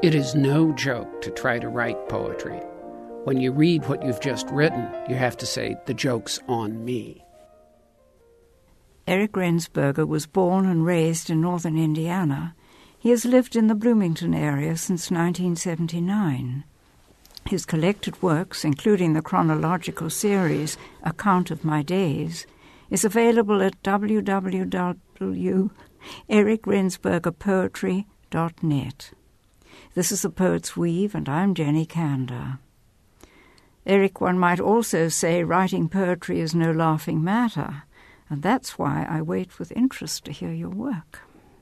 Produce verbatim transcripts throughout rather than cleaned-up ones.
It is no joke to try to write poetry. When you read what you've just written, you have to say, the joke's on me. Eric Rensberger was born and raised in northern Indiana. He has lived in the Bloomington area since nineteen seventy-nine. His collected works, including the chronological series Account of My Days, is available at w w w dot eric rensberger poetry dot net. This is The Poet's Weave, and I'm Jenny Kander. Eric, one might also say writing poetry is no laughing matter, and that's why I wait with interest to hear your work.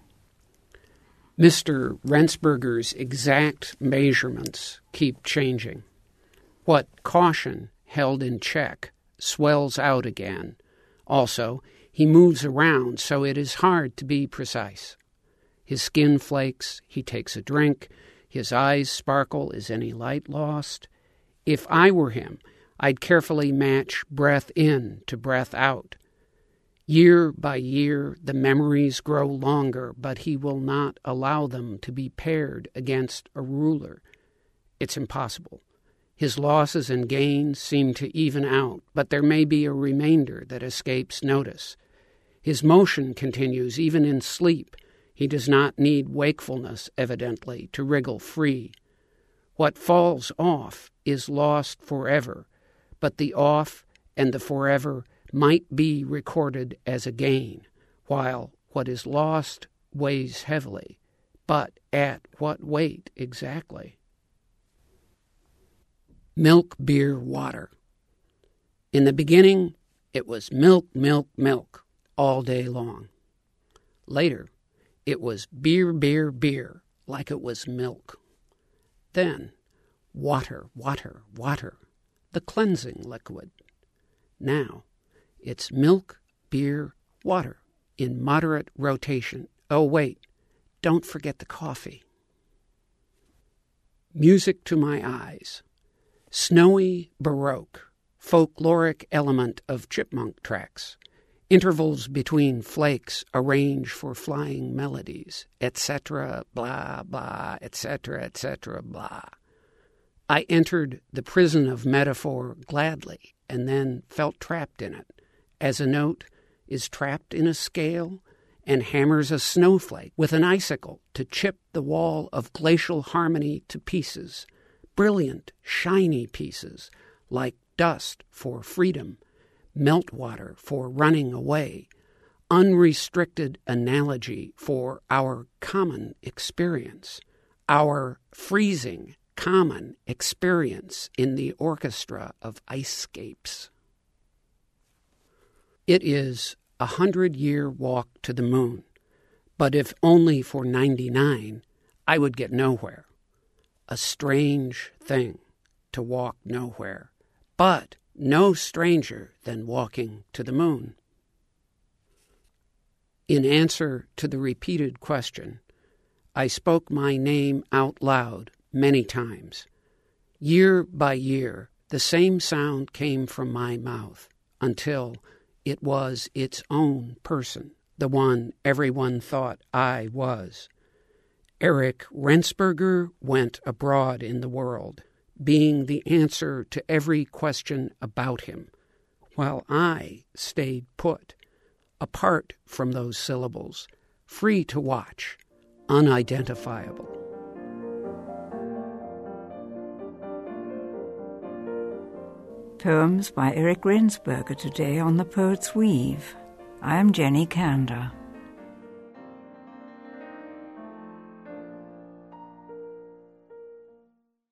Mister Rensberger's exact measurements keep changing. What caution held in check swells out again. Also, he moves around, so it is hard to be precise. His skin flakes, he takes a drink, his eyes sparkle, is any light lost? If I were him, I'd carefully match breath in to breath out. Year by year, the memories grow longer, but he will not allow them to be paired against a ruler. It's impossible. His losses and gains seem to even out, but there may be a remainder that escapes notice. His motion continues even in sleep. He does not need wakefulness, evidently, to wriggle free. What falls off is lost forever, but the off and the forever might be recorded as a gain, while what is lost weighs heavily. But at what weight exactly? Milk, beer, water. In the beginning, it was milk, milk, milk all day long. Later, it was beer, beer, beer, like it was milk. Then, water, water, water, the cleansing liquid. Now, it's milk, beer, water, in moderate rotation. Oh, wait, don't forget the coffee. Music to my eyes. Snowy Baroque, folkloric element of chipmunk tracks. Intervals between flakes arrange for flying melodies, et cetera, blah, blah, et cetera, et cetera, blah. I entered the prison of metaphor gladly and then felt trapped in it, as a note is trapped in a scale and hammers a snowflake with an icicle to chip the wall of glacial harmony to pieces, brilliant, shiny pieces, like dust for freedom, meltwater for running away, unrestricted analogy for our common experience, our freezing common experience in the orchestra of icescapes. It is a hundred-year walk to the moon, but if only for ninety-nine, I would get nowhere. A strange thing to walk nowhere, but no stranger than walking to the moon. In answer to the repeated question, I spoke my name out loud many times. Year by year, the same sound came from my mouth until it was its own person, the one everyone thought I was. Eric Rensberger went abroad in the world, being the answer to every question about him, while I stayed put, apart from those syllables, free to watch, unidentifiable. Poems by Eric Rensberger today on The Poet's Weave. I am Jenny Kander.